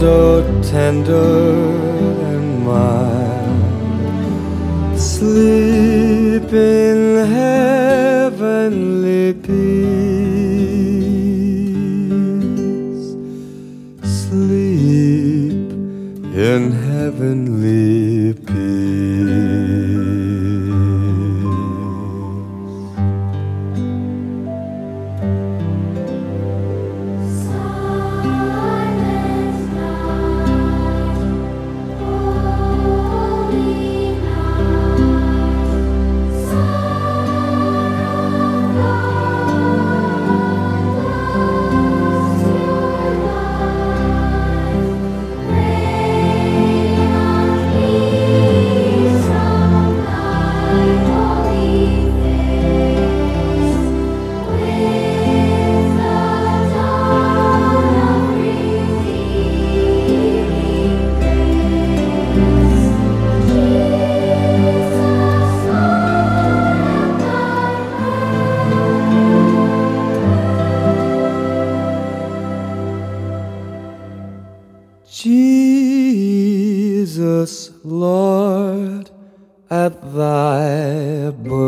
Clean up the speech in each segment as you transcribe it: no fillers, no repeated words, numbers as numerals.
so tender and mild. Sleep in heavenly peace. Sleep in heavenly peace. Jesus, Lord, at thy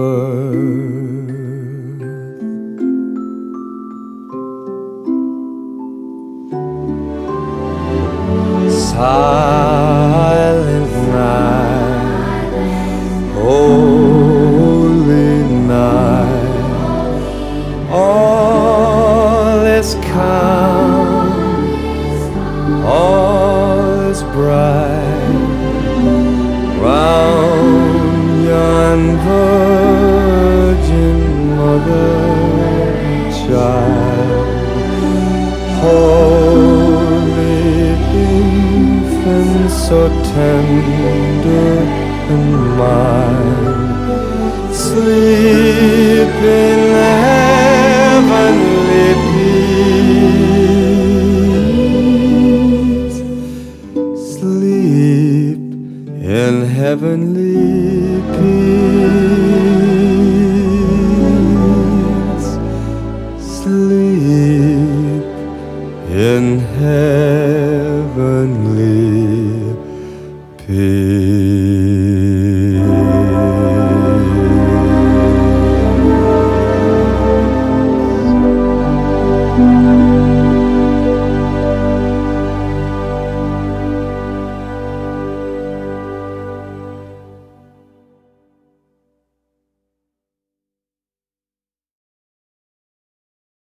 birth, silent night, holy night, all is calm, all is bright round yon virgin mother and child. Holy infant, so tender and mild, sleep in heavenly peace. Sleep in heavenly peace. Sleep in heavenly